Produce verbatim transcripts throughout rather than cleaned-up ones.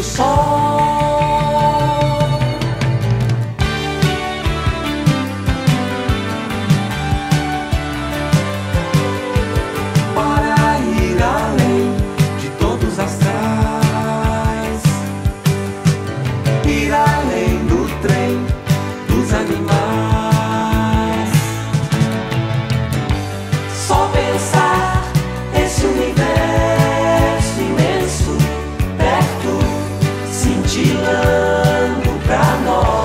sol. Para ir além de todos os astrais, ir além do trem dos animais. Só pensar esse universo imenso perto, cintilando pra nós.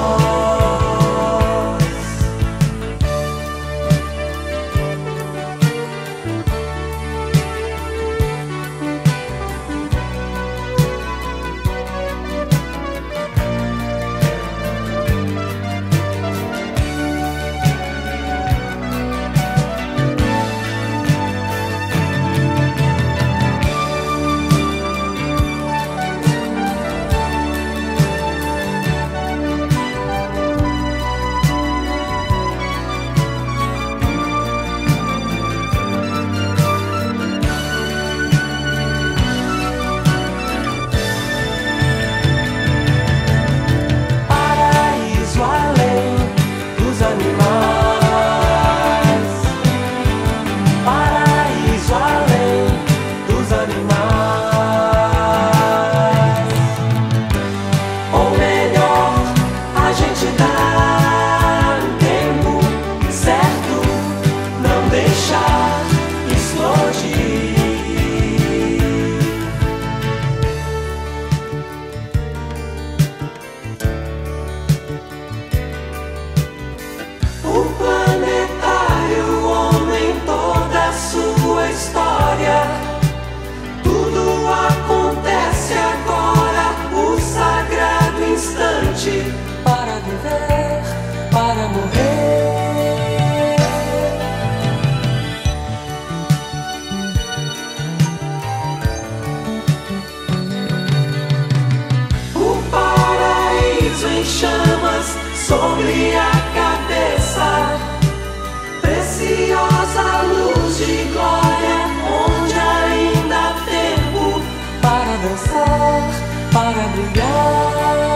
Para viver, para morrer. O paraíso em chamas sobre a cabeça, preciosa luz de glória, onde ainda há tempo para dançar, para brilhar.